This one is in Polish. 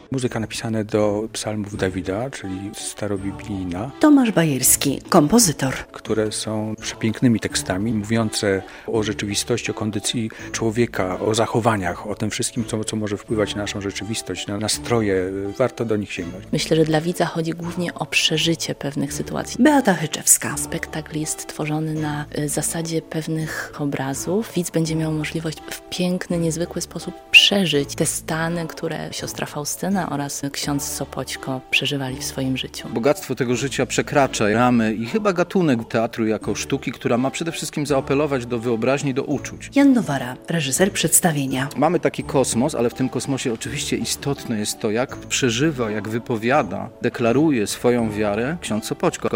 Muzyka napisana do psalmów Dawida, czyli starobiblijna. Tomasz Bajerski, kompozytor. Które są przepięknymi tekstami, mówiące o rzeczywistości, o kondycji człowieka, o zachowaniach, o tym wszystkim, co może wpływać na naszą rzeczywistość, na nastroje. Warto do nich sięgnąć. Myślę, że dla widza chodzi głównie o przeżycie pewnych sytuacji. Beata Hyczewska. Spektakl jest tworzony na zasadzie pewnych obrazów. Widz będzie miał możliwość w piękny, niezwykły sposób przeżyć te stany, które siostra Faustyna oraz ksiądz Sopoćko przeżywali w swoim życiu. Bogactwo tego życia przekracza ramy i chyba gatunek teatru jako sztuki, która ma przede wszystkim zaapelować do wyobraźni, do uczuć. Jan Nowara, reżyser przedstawienia. Mamy taki kosmos, ale w tym kosmosie oczywiście istotne jest to, jak przeżywa, jak wypowiada, deklaruje swoją wiarę ksiądz Sopoćko.